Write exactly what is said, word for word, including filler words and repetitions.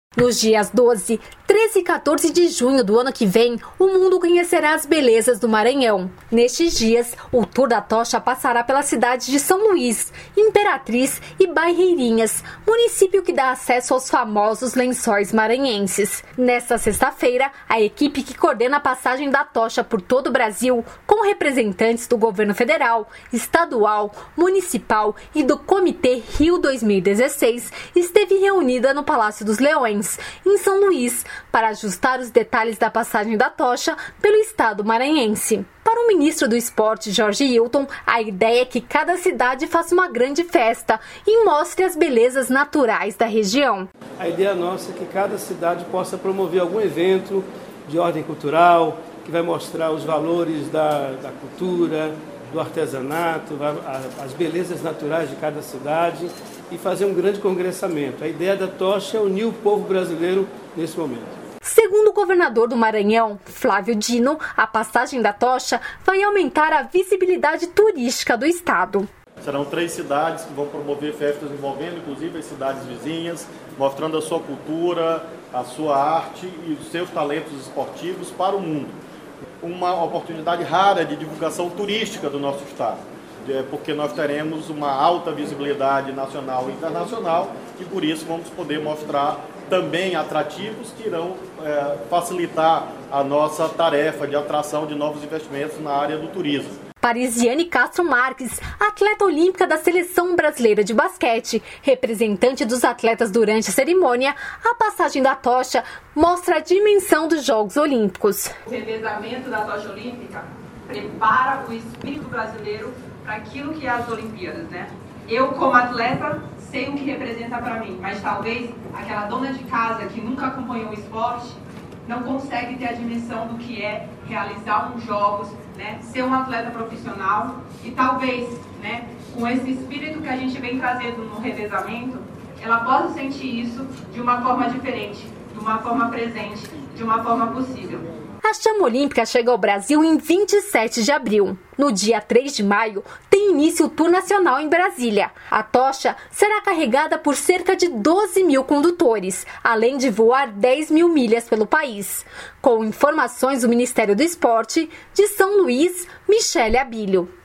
Nos dias doze, treze e quatorze de junho do ano que vem, o mundo conhecerá as belezas do Maranhão. Nestes dias, o Tour da Tocha passará pela cidade de São Luís, Imperatriz e Barreirinhas, município que dá acesso aos famosos lençóis maranhenses. Nesta sexta-feira, a equipe que coordena a passagem da tocha por todo o Brasil, com representantes do governo federal, estadual, municipal e do Comitê Rio dois mil e dezesseis, esteve reunida no Palácio dos Leões, em São Luís, para ajustar os detalhes da passagem da tocha pelo estado maranhense. Para o ministro do Esporte, Jorge Hilton, a ideia é que cada cidade faça uma grande festa e mostre as belezas naturais da região. A ideia nossa é que cada cidade possa promover algum evento de ordem cultural, que vai mostrar os valores da, da cultura, do artesanato, as belezas naturais de cada cidade e fazer um grande congressamento. A ideia da tocha é unir o povo brasileiro nesse momento. Segundo o governador do Maranhão, Flávio Dino, a passagem da tocha vai aumentar a visibilidade turística do estado. Serão três cidades que vão promover festas envolvendo inclusive as cidades vizinhas, mostrando a sua cultura, a sua arte e os seus talentos esportivos para o mundo. Uma oportunidade rara de divulgação turística do nosso estado, porque nós teremos uma alta visibilidade nacional e internacional e por isso vamos poder mostrar também atrativos que irão é, facilitar a nossa tarefa de atração de novos investimentos na área do turismo. Parisiane Castro Marques, atleta olímpica da Seleção Brasileira de Basquete, representante dos atletas durante a cerimônia, a passagem da tocha mostra a dimensão dos Jogos Olímpicos. O revezamento da tocha olímpica prepara o espírito brasileiro para aquilo que é as Olimpíadas, né? Eu, como atleta, sei o que representa para mim, mas talvez aquela dona de casa que nunca acompanhou o esporte não consegue ter a dimensão do que é realizar uns jogos, né, ser um atleta profissional e talvez, né, com esse espírito que a gente vem trazendo no revezamento, ela possa sentir isso de uma forma diferente, de uma forma presente, de uma forma possível. A chama olímpica chega ao Brasil em vinte e sete de abril. No dia três de maio, tem início o Tour Nacional em Brasília. A tocha será carregada por cerca de doze mil condutores, além de voar dez mil milhas pelo país. Com informações do Ministério do Esporte, de São Luís, Michele Abílio.